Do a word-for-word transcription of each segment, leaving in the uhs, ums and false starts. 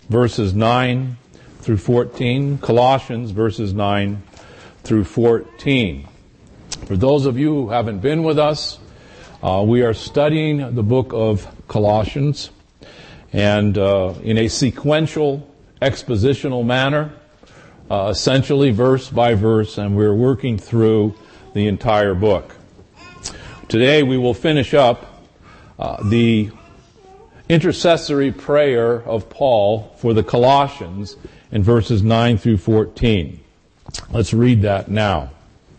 verses nine through fourteen. Colossians, verses nine through fourteen. For those of you who haven't been with us, uh, we are studying the book of Colossians, and uh, in a sequential, expositional manner, uh, essentially verse by verse, and we're working through the entire book. Today we will finish up uh, the intercessory prayer of Paul for the Colossians in verses nine through fourteen. Let's read that now.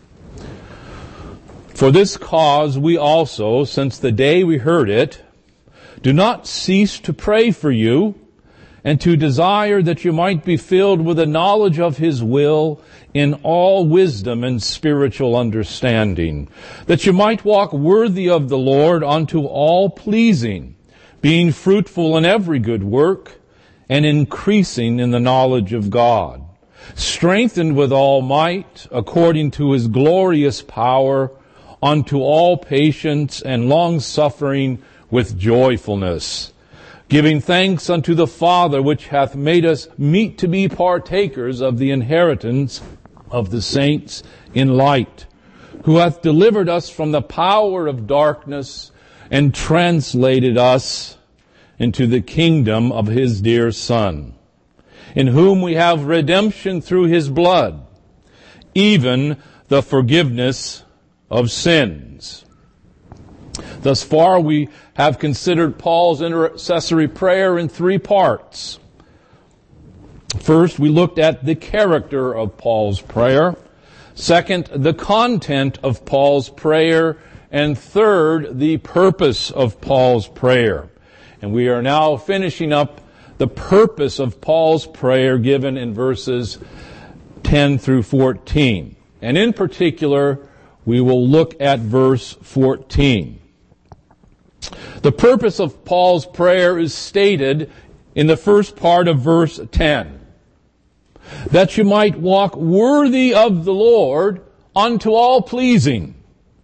For this cause we also, since the day we heard it, do not cease to pray for you and to desire that you might be filled with the knowledge of His will in all wisdom and spiritual understanding, that you might walk worthy of the Lord unto all pleasing, being fruitful in every good work and increasing in the knowledge of God, strengthened with all might according to His glorious power, unto all patience and long-suffering with joyfulness, giving thanks unto the Father, which hath made us meet to be partakers of the inheritance of the saints in light, who hath delivered us from the power of darkness and translated us into the kingdom of His dear Son, in whom we have redemption through His blood, even the forgiveness of sins. Thus far we have considered Paul's intercessory prayer in three parts. First, we looked at the character of Paul's prayer. Second, the content of Paul's prayer. And third, the purpose of Paul's prayer. And we are now finishing up the purpose of Paul's prayer given in verses ten through fourteen. And in particular, we will look at verse fourteen. The purpose of Paul's prayer is stated in the first part of verse ten. That you might walk worthy of the Lord unto all pleasing.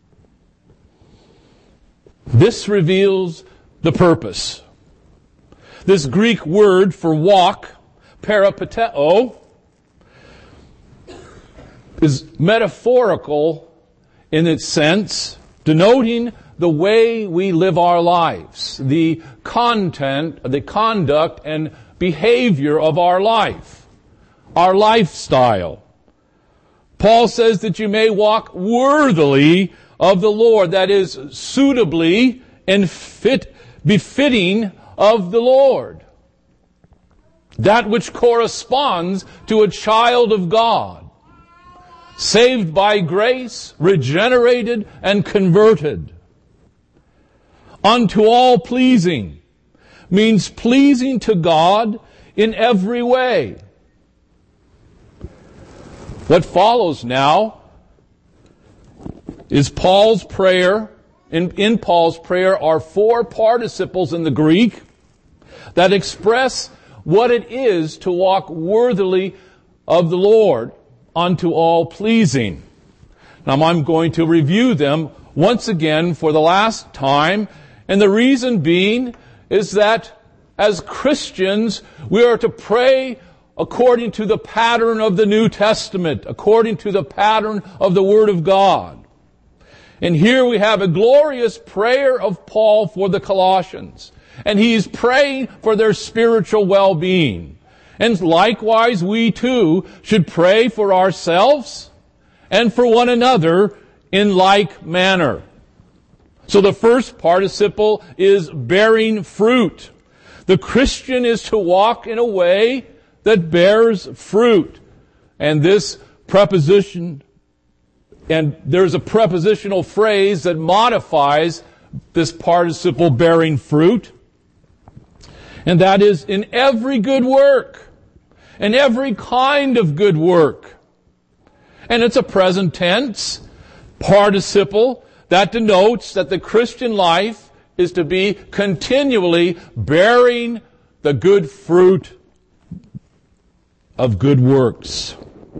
This reveals the purpose. This Greek word for walk, peripateo, is metaphorical in its sense, denoting the way we live our lives, the content, the conduct and behavior of our life, our lifestyle. Paul says that you may walk worthily of the Lord, that is, suitably and fit, befitting of the Lord. That which corresponds to a child of God, saved by grace, regenerated and converted. Unto all pleasing means pleasing to God in every way. What follows now is Paul's prayer. In, in Paul's prayer are four participles in the Greek that express what it is to walk worthily of the Lord unto all pleasing. Now I'm going to review them once again for the last time, and the reason being is that as Christians we are to pray according to the pattern of the New Testament, according to the pattern of the Word of God. And here we have a glorious prayer of Paul for the Colossians. And he's praying for their spiritual well-being. And likewise, we too should pray for ourselves and for one another in like manner. So the first participle is bearing fruit. The Christian is to walk in a way that bears fruit. And this preposition, and there's a prepositional phrase that modifies this participle bearing fruit. And that is in every good work, in every kind of good work. And it's a present tense participle that denotes that the Christian life is to be continually bearing the good fruit of good works.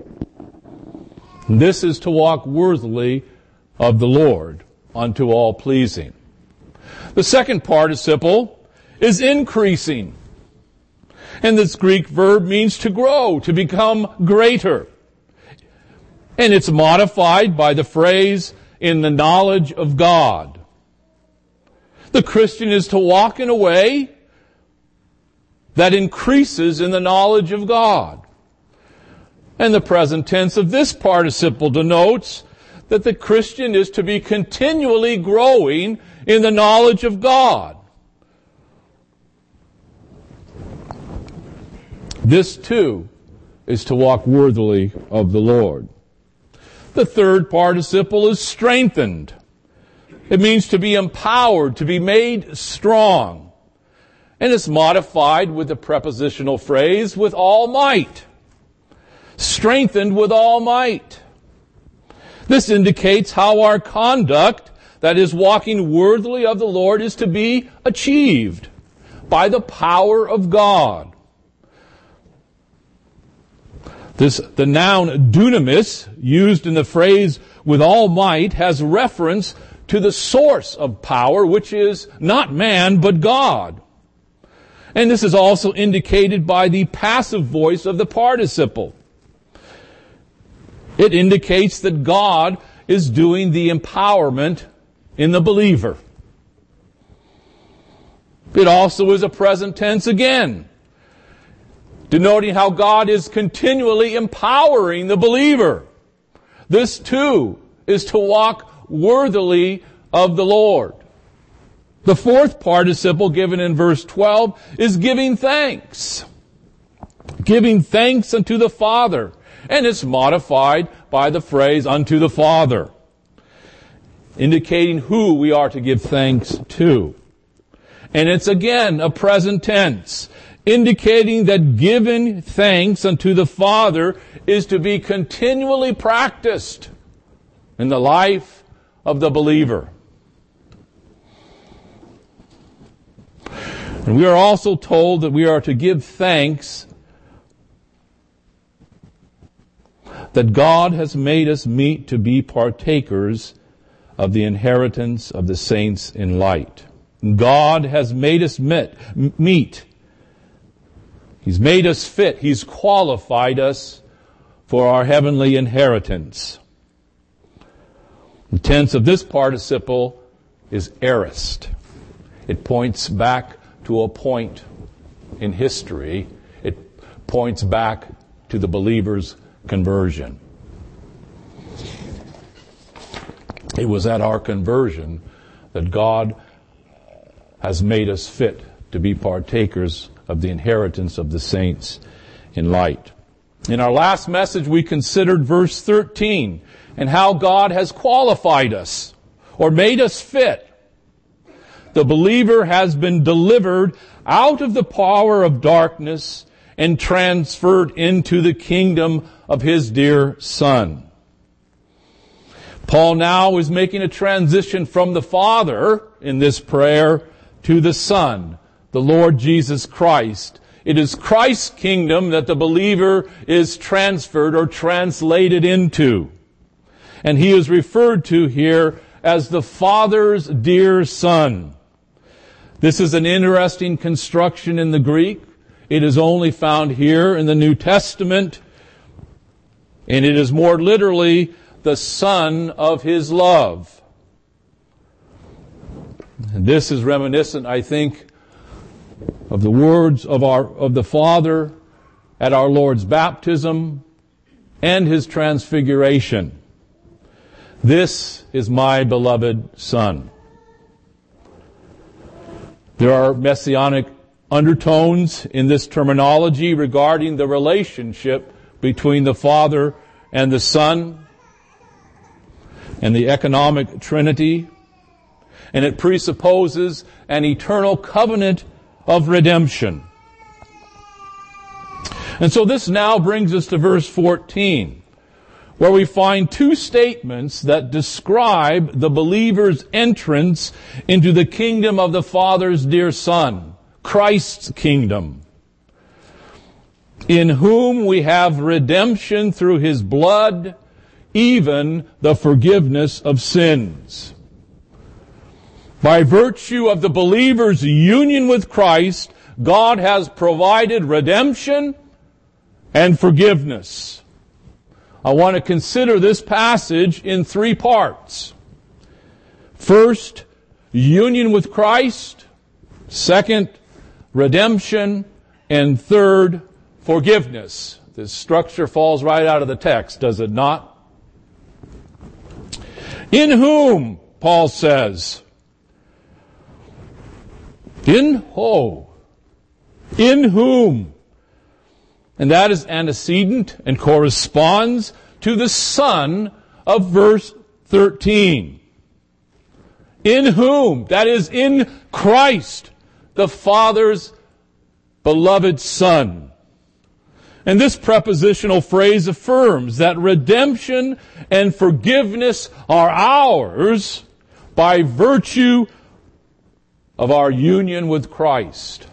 And this is to walk worthily of the Lord unto all pleasing. The second participle is increasing. And this Greek verb means to grow, to become greater. And it's modified by the phrase, in the knowledge of God. The Christian is to walk in a way that increases in the knowledge of God. And the present tense of this participle denotes that the Christian is to be continually growing in the knowledge of God. This too is to walk worthily of the Lord. The third participle is strengthened. It means to be empowered, to be made strong. And it's modified with the prepositional phrase, with all might. Strengthened with all might. This indicates how our conduct, that is walking worthily of the Lord, is to be achieved by the power of God. This, the noun dunamis, used in the phrase with all might, has reference to the source of power, which is not man, but God. And this is also indicated by the passive voice of the participle. It indicates that God is doing the empowerment in the believer. It also is a present tense again, denoting how God is continually empowering the believer. This too is to walk worthily of the Lord. The fourth participle given in verse twelve is giving thanks. Giving thanks unto the Father. And it's modified by the phrase unto the Father, indicating who we are to give thanks to. And it's again a present tense, indicating that giving thanks unto the Father is to be continually practiced in the life of the believer. And we are also told that we are to give thanks that God has made us meet to be partakers of the inheritance of the saints in light. God has made us met, meet. He's made us fit. He's qualified us for our heavenly inheritance. The tense of this participle is aorist. It points back to a point in history. It points back to the believer's conversion. It was at our conversion that God has made us fit to be partakers of the inheritance of the saints in light. In our last message, we considered verse thirteen and how God has qualified us or made us fit. The believer has been delivered out of the power of darkness and transferred into the kingdom of his dear Son. Paul now is making a transition from the Father in this prayer to the Son, the Lord Jesus Christ. It is Christ's kingdom that the believer is transferred or translated into. And he is referred to here as the Father's dear Son. This is an interesting construction in the Greek. It is only found here in the New Testament. And it is more literally the Son of His love. And this is reminiscent, I think, of the words of our of the Father at our Lord's baptism and His transfiguration. This is my beloved Son. There are messianic undertones in this terminology regarding the relationship between the Father and the Son and the economic Trinity. And it presupposes an eternal covenant of redemption. And so this now brings us to verse fourteen, where we find two statements that describe the believer's entrance into the kingdom of the Father's dear Son, Christ's kingdom, in whom we have redemption through His blood, even the forgiveness of sins. By virtue of the believer's union with Christ, God has provided redemption and forgiveness. I want to consider this passage in three parts. First, union with Christ. Second, redemption. And third, forgiveness. This structure falls right out of the text, does it not? In whom, Paul says, in ho, in whom. And that is antecedent and corresponds to the Son of verse thirteen. In whom, that is in Christ, the Father's beloved Son. And this prepositional phrase affirms that redemption and forgiveness are ours by virtue of our union with Christ.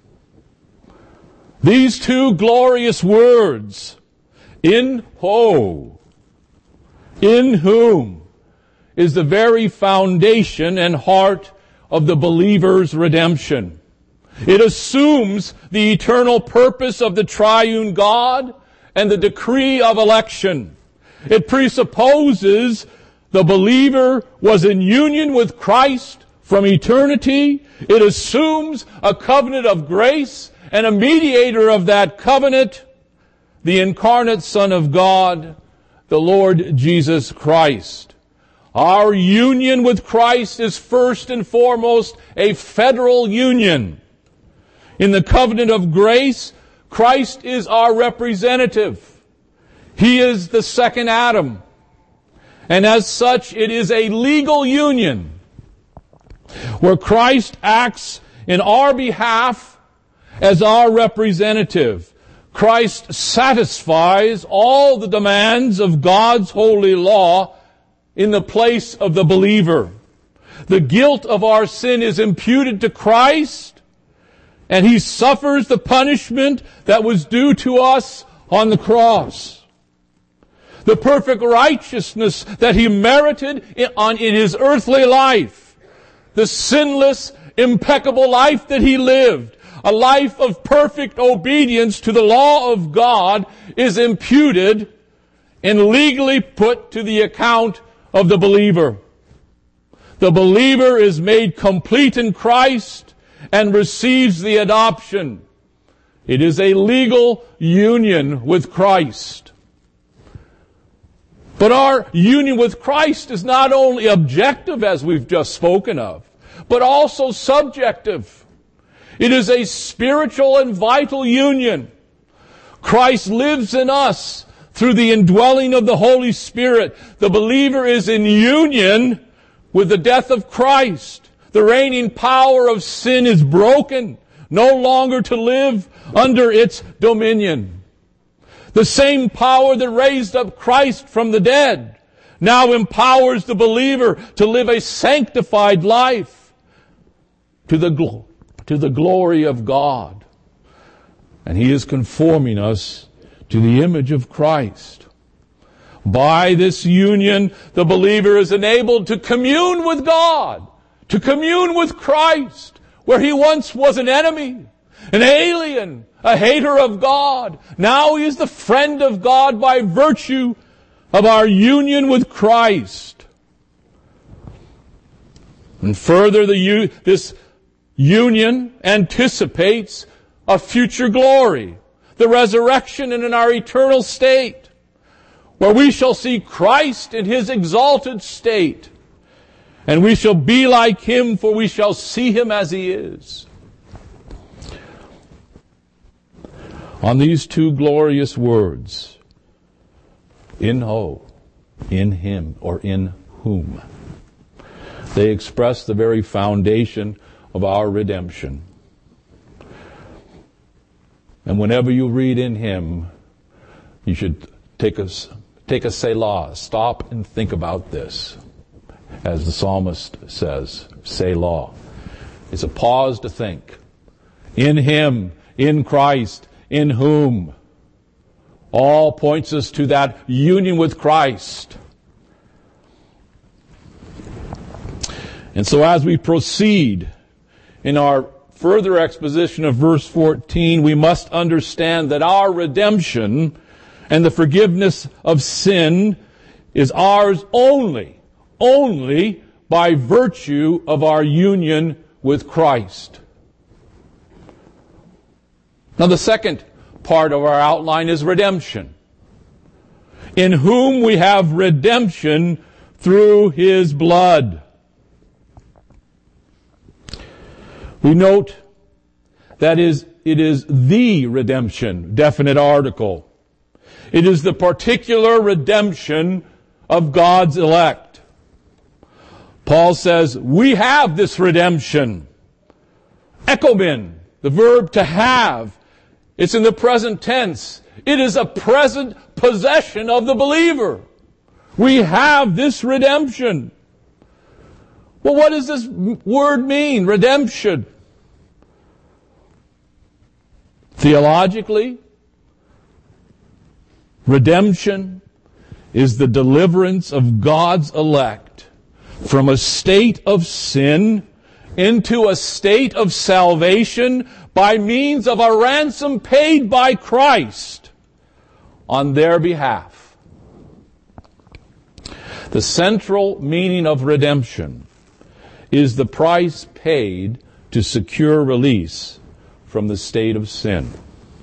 These two glorious words, in ho, in whom, is the very foundation and heart of the believer's redemption. It assumes the eternal purpose of the triune God and the decree of election. It presupposes the believer was in union with Christ from eternity. It assumes a covenant of grace and a mediator of that covenant, the incarnate Son of God, the Lord Jesus Christ. Our union with Christ is first and foremost a federal union. In the covenant of grace, Christ is our representative. He is the second Adam. And as such, it is a legal union where Christ acts in our behalf as our representative. Christ satisfies all the demands of God's holy law in the place of the believer. The guilt of our sin is imputed to Christ, and He suffers the punishment that was due to us on the cross. The perfect righteousness that He merited in, on, in His earthly life, the sinless, impeccable life that He lived, a life of perfect obedience to the law of God, is imputed and legally put to the account of the believer. The believer is made complete in Christ and receives the adoption. It is a legal union with Christ. But our union with Christ is not only objective, as we've just spoken of, but also subjective. It is a spiritual and vital union. Christ lives in us through the indwelling of the Holy Spirit. The believer is in union with the death of Christ. The reigning power of sin is broken, no longer to live under its dominion. The same power that raised up Christ from the dead now empowers the believer to live a sanctified life to the gl- to the glory of God. And He is conforming us to the image of Christ. By this union, the believer is enabled to commune with God, to commune with Christ, where he once was an enemy, an alien, a hater of God. Now he is the friend of God by virtue of our union with Christ. And further, the this union anticipates a future glory, the resurrection and in our eternal state, where we shall see Christ in His exalted state, and we shall be like Him, for we shall see Him as He is. On these two glorious words, in ho, in Him, or in whom, they express the very foundation of our redemption. And whenever you read in Him, you should take a, take a Selah, stop and think about this. As the psalmist says, Selah. It's a pause to think. In Him, in Christ, in whom. All points us to that union with Christ. And so as we proceed in our further exposition of verse fourteen, we must understand that our redemption and the forgiveness of sin is ours only, only by virtue of our union with Christ. Now the second part of our outline is redemption, in whom we have redemption through His blood. We note that is, it is the redemption, definite article. It is the particular redemption of God's elect. Paul says, we have this redemption. Ekomen, the verb to have. It's in the present tense. It is a present possession of the believer. We have this redemption. Well, what does this word mean, redemption? Theologically, redemption is the deliverance of God's elect from a state of sin into a state of salvation by means of a ransom paid by Christ on their behalf. The central meaning of redemption is the price paid to secure release from the state of sin.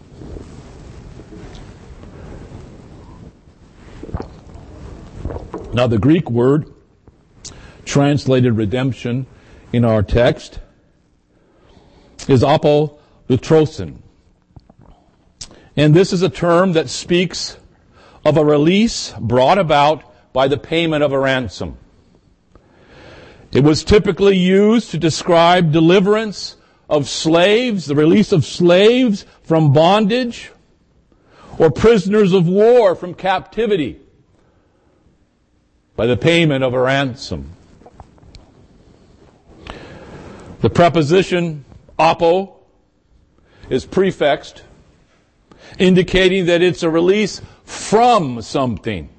Now the Greek word translated redemption in our text is apolutrosin. And this is a term that speaks of a release brought about by the payment of a ransom. It was typically used to describe deliverance of slaves, the release of slaves from bondage, or prisoners of war from captivity by the payment of a ransom. The preposition apo is prefixed, indicating that it's a release from something.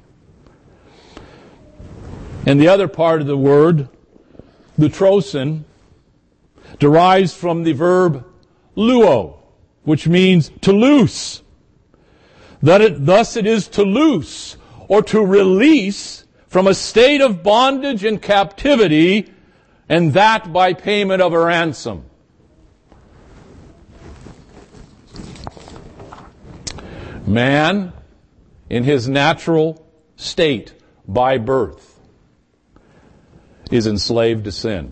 And the other part of the word, lutrosin, derives from the verb luo, which means to loose. That it, thus it is to loose or to release from a state of bondage and captivity, and that by payment of a ransom. Man, in his natural state, by birth, is enslaved to sin.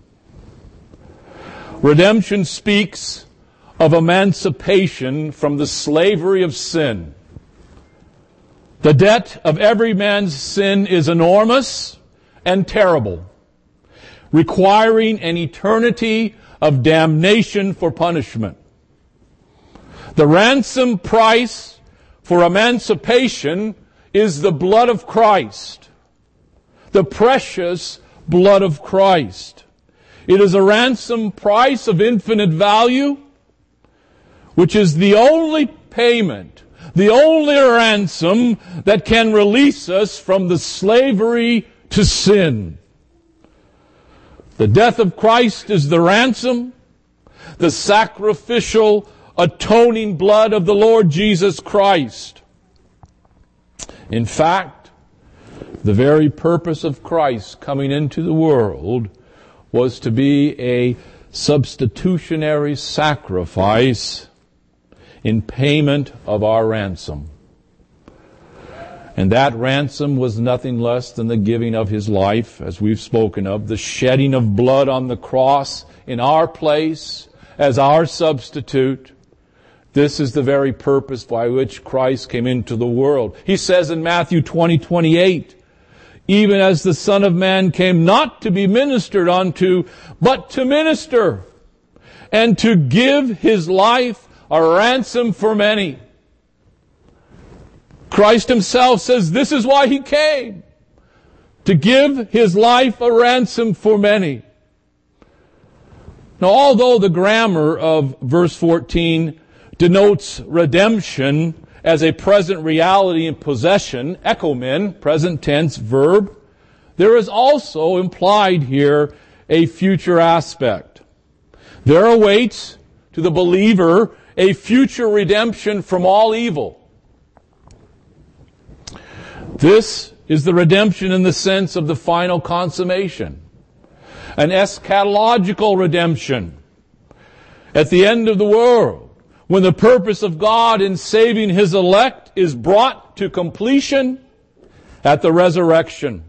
Redemption speaks of emancipation from the slavery of sin. The debt of every man's sin is enormous and terrible, requiring an eternity of damnation for punishment. The ransom price for emancipation is the blood of Christ, the precious blood of Christ. It is a ransom price of infinite value, which is the only payment, the only ransom that can release us from the slavery to sin. The death of Christ is the ransom, the sacrificial, atoning blood of the Lord Jesus Christ. In fact, the very purpose of Christ coming into the world was to be a substitutionary sacrifice in payment of our ransom. And that ransom was nothing less than the giving of His life, as we've spoken of, the shedding of blood on the cross in our place as our substitute. This is the very purpose by which Christ came into the world. He says in Matthew twenty twenty-eight, even as the Son of Man came not to be ministered unto, but to minister, and to give His life a ransom for many. Christ Himself says this is why He came, to give His life a ransom for many. Now, although the grammar of verse fourteen denotes redemption as a present reality and possession, ekomen, present tense verb, there is also implied here a future aspect. There awaits to the believer a future redemption from all evil. This is the redemption in the sense of the final consummation. An eschatological redemption at the end of the world, when the purpose of God in saving His elect is brought to completion at the resurrection.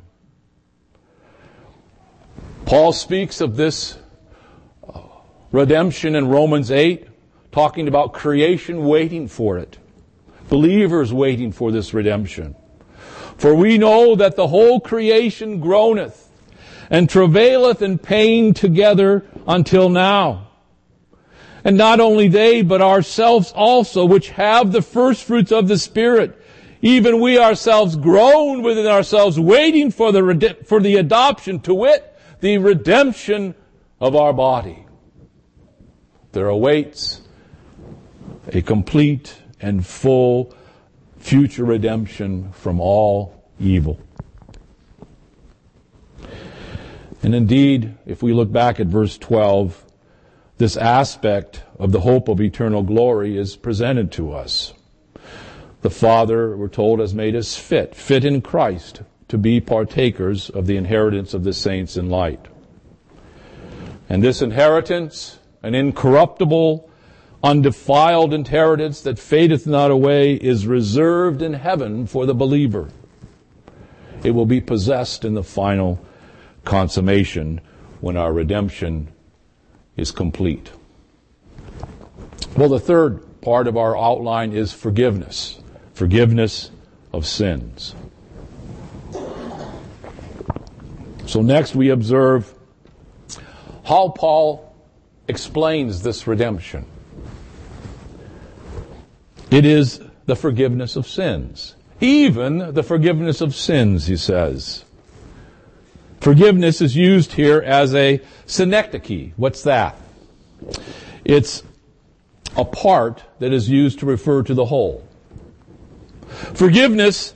Paul speaks of this redemption in Romans eight, talking about creation waiting for it. Believers waiting for this redemption. For we know that the whole creation groaneth and travaileth in pain together until now. And not only they, but ourselves also, which have the first fruits of the Spirit, even we ourselves groan within ourselves, waiting for the for the adoption, to wit, the redemption of our body. There awaits a complete and full future redemption from all evil. And indeed, if we look back at verse twelve, this aspect of the hope of eternal glory is presented to us. The Father, we're told, has made us fit, fit in Christ, to be partakers of the inheritance of the saints in light. And this inheritance, an incorruptible, undefiled inheritance that fadeth not away, is reserved in heaven for the believer. It will be possessed in the final consummation when our redemption is complete. Well, the third part of our outline is forgiveness. Forgiveness of sins. So next we observe how Paul explains this redemption. It is the forgiveness of sins. Even the forgiveness of sins, he says. Forgiveness is used here as a synecdoche. What's that? It's a part that is used to refer to the whole. Forgiveness,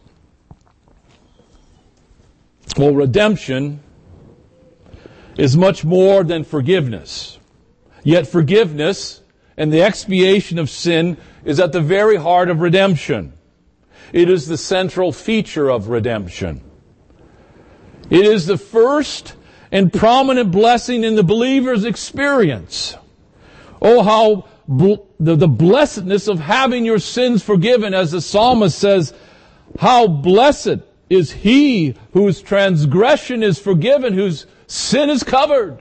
well, redemption is much more than forgiveness. Yet forgiveness and the expiation of sin is at the very heart of redemption. It is the central feature of redemption. It is the first and prominent blessing in the believer's experience. Oh, how bl- the, the blessedness of having your sins forgiven, as the psalmist says, how blessed is he whose transgression is forgiven, whose sin is covered.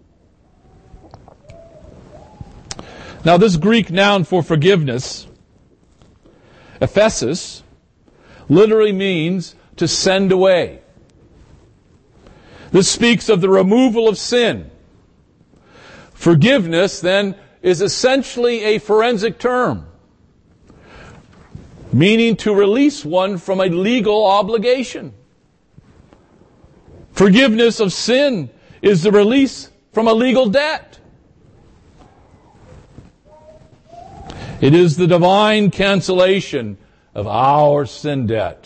Now, this Greek noun for forgiveness, ephesis, literally means to send away. This speaks of the removal of sin. Forgiveness, then, is essentially a forensic term, meaning to release one from a legal obligation. Forgiveness of sin is the release from a legal debt. It is the divine cancellation of our sin debt.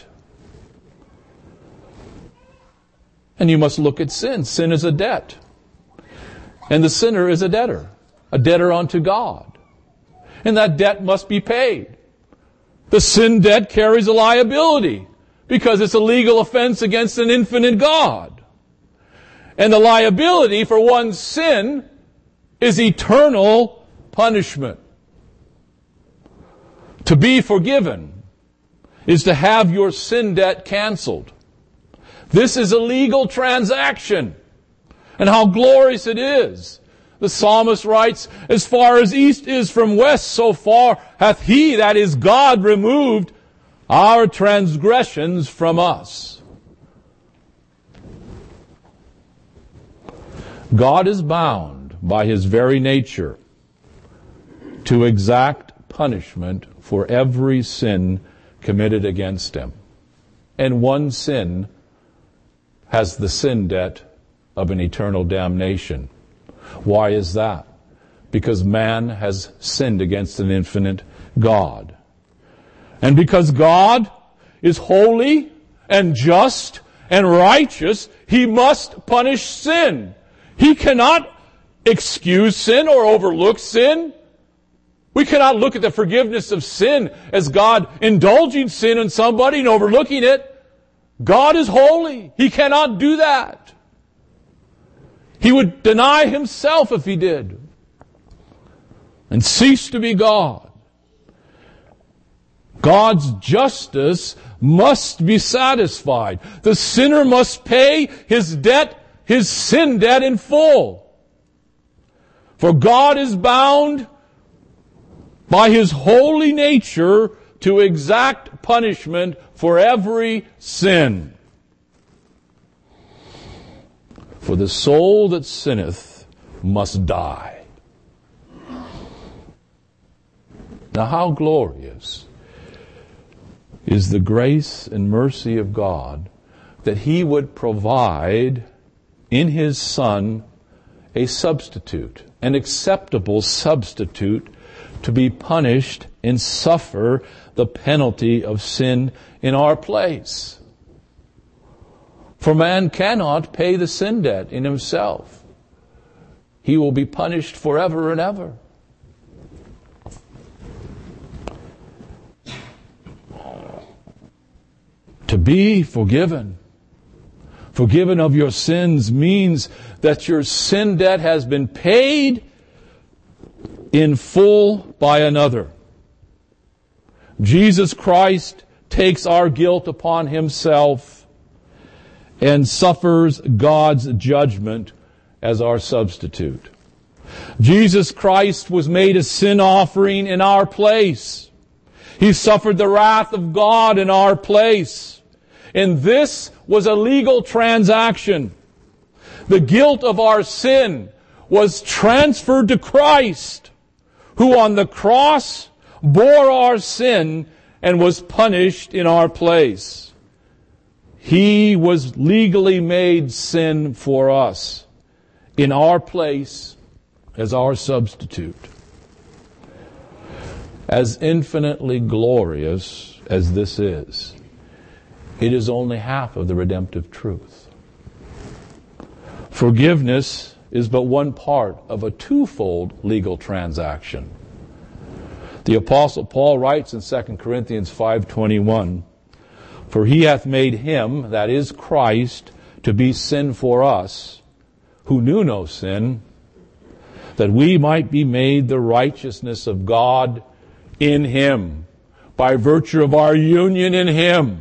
And you must look at sin. Sin is a debt. And the sinner is a debtor. A debtor unto God. And that debt must be paid. The sin debt carries a liability because it's a legal offense against an infinite God. And the liability for one's sin is eternal punishment. To be forgiven is to have your sin debt canceled. This is a legal transaction. And how glorious it is. The psalmist writes, as far as east is from west, so far hath he, that is God, removed our transgressions from us. God is bound by his very nature to exact punishment for every sin committed against him. And one sin has the sin debt of an eternal damnation. Why is that? Because man has sinned against an infinite God. And because God is holy and just and righteous, he must punish sin. He cannot excuse sin or overlook sin. We cannot look at the forgiveness of sin as God indulging sin in somebody and overlooking it. God is holy. He cannot do that. He would deny himself if he did and cease to be God. God's justice must be satisfied. The sinner must pay his debt, his sin debt in full. For God is bound by his holy nature to exact punishment for every sin. For the soul that sinneth must die. Now how glorious is the grace and mercy of God that he would provide in his Son a substitute, an acceptable substitute to be punished and suffer the penalty of sin in our place. For man cannot pay the sin debt in himself. He will be punished forever and ever. To be forgiven, forgiven of your sins, means that your sin debt has been paid in full by another. Jesus Christ takes our guilt upon himself and suffers God's judgment as our substitute. Jesus Christ was made a sin offering in our place. He suffered the wrath of God in our place. And this was a legal transaction. The guilt of our sin was transferred to Christ, who on the cross bore our sin and was punished in our place. He was legally made sin for us in our place as our substitute. As infinitely glorious as this is, it is only half of the redemptive truth. Forgiveness is but one part of a twofold legal transaction. The Apostle Paul writes in Second Corinthians five twenty-one, "For he hath made him, that is Christ, to be sin for us, who knew no sin, that we might be made the righteousness of God in him, by virtue of our union in him."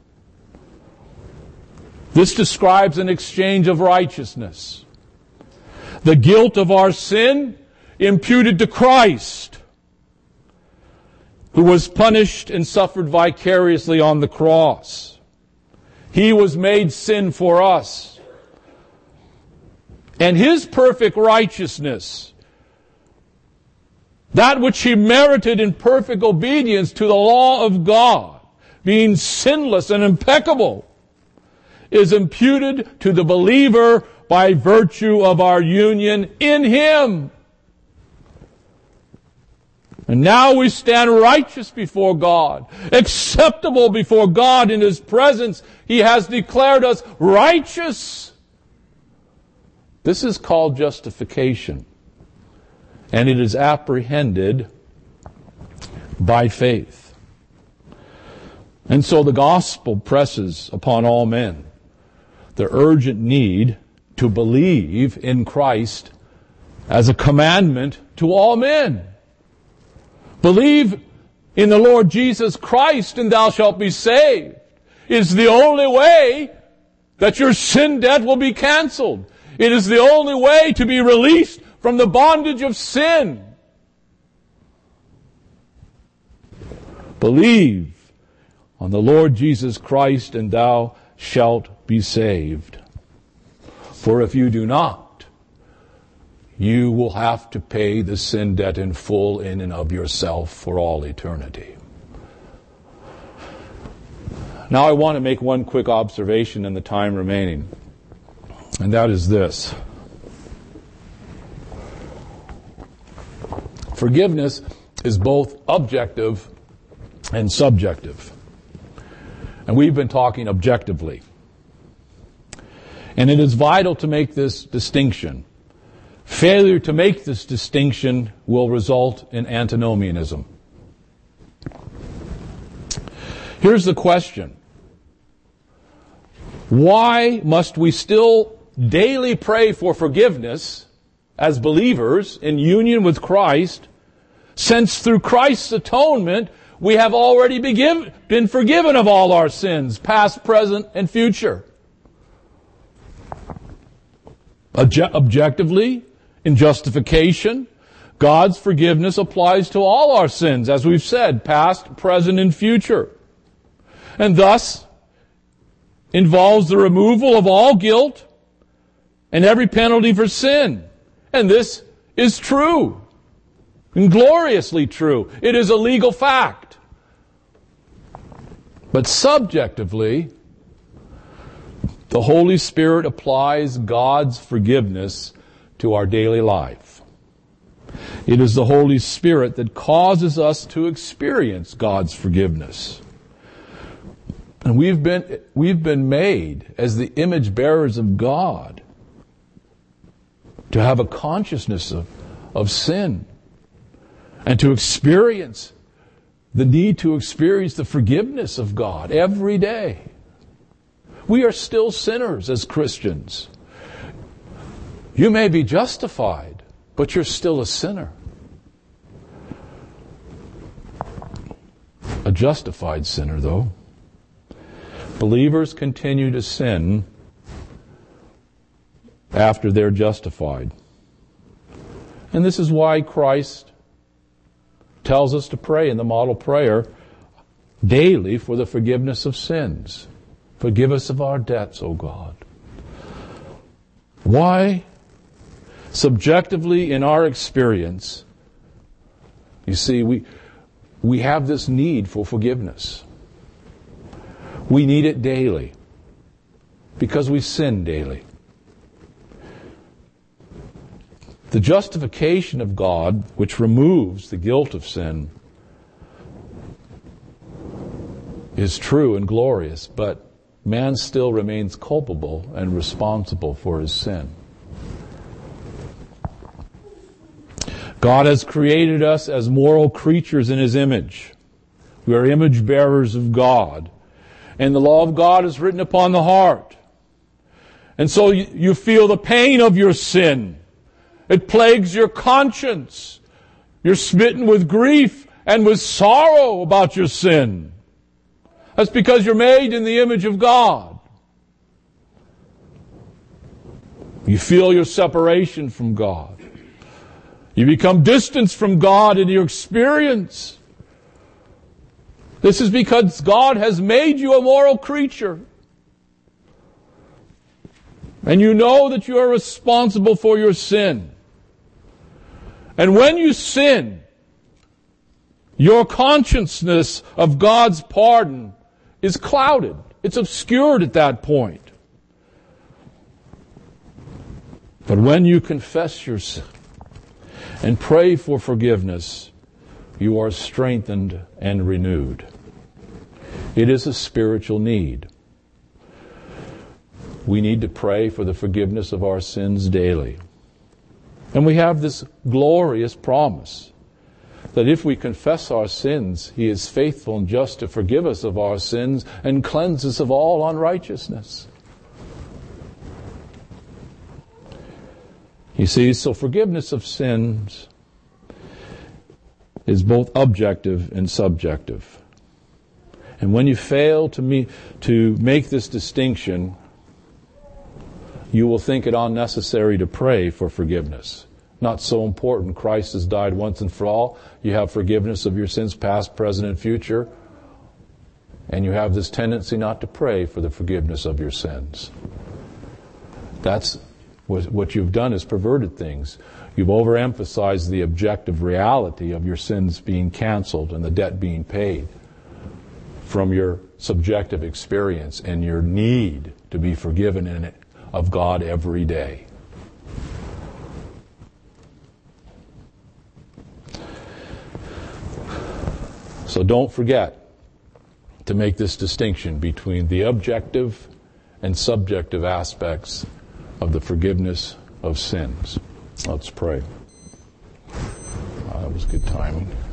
This describes an exchange of righteousness. The guilt of our sin imputed to Christ, who was punished and suffered vicariously on the cross. He was made sin for us. And his perfect righteousness, that which he merited in perfect obedience to the law of God, being sinless and impeccable, is imputed to the believer by virtue of our union in him. And now we stand righteous before God, acceptable before God in his presence. He has declared us righteous. This is called justification, and it is apprehended by faith. And so the gospel presses upon all men the urgent need to believe in Christ as a commandment to all men. Believe in the Lord Jesus Christ and thou shalt be saved. It's the only way that your sin debt will be canceled. It is the only way to be released from the bondage of sin. Believe on the Lord Jesus Christ and thou shalt be saved. For if you do not, you will have to pay the sin debt in full in and of yourself for all eternity. Now I want to make one quick observation in the time remaining, and that is this. Forgiveness is both objective and subjective. And we've been talking objectively. And it is vital to make this distinction. Failure to make this distinction will result in antinomianism. Here's the question. Why must we still daily pray for forgiveness as believers in union with Christ, since through Christ's atonement we have already been forgiven of all our sins, past, present, and future? Obje- objectively, in justification, God's forgiveness applies to all our sins, as we've said, past, present, and future. And thus involves the removal of all guilt and every penalty for sin. And this is true, and gloriously true. It is a legal fact. But subjectively, the Holy Spirit applies God's forgiveness to our daily life. It is the Holy Spirit that causes us to experience God's forgiveness. And we've been, we've been made as the image bearers of God to have a consciousness of, of sin and to experience the need to experience the forgiveness of God every day. We are still sinners as Christians. You may be justified, but you're still a sinner. A justified sinner, though. Believers continue to sin after they're justified. And this is why Christ tells us to pray in the model prayer daily for the forgiveness of sins. Forgive us of our debts, O God. Why? Subjectively, in our experience, you see, we, we have this need for forgiveness. We need it daily because we sin daily. The justification of God, which removes the guilt of sin, is true and glorious, but man still remains culpable and responsible for his sin. God has created us as moral creatures in His image. We are image bearers of God. And the law of God is written upon the heart. And so you, you feel the pain of your sin. It plagues your conscience. You're smitten with grief and with sorrow about your sin. That's because you're made in the image of God. You feel your separation from God. You become distanced from God in your experience. This is because God has made you a moral creature. And you know that you are responsible for your sin. And when you sin, your consciousness of God's pardon is clouded. It's obscured at that point. But when you confess your sin and pray for forgiveness, you are strengthened and renewed. It is a spiritual need. We need to pray for the forgiveness of our sins daily. And we have this glorious promise that if we confess our sins, He is faithful and just to forgive us of our sins and cleanse us of all unrighteousness. You see, so forgiveness of sins is both objective and subjective. And when you fail to, me, to make this distinction, you will think it unnecessary to pray for forgiveness. Not so important. Christ has died once and for all. You have forgiveness of your sins, past, present, and future. And you have this tendency not to pray for the forgiveness of your sins. That's what you've done is perverted things. You've overemphasized the objective reality of your sins being canceled and the debt being paid from your subjective experience and your need to be forgiven in it of God every day. So don't forget to make this distinction between the objective and subjective aspects of the forgiveness of sins. Let's pray. Uh, that was good timing.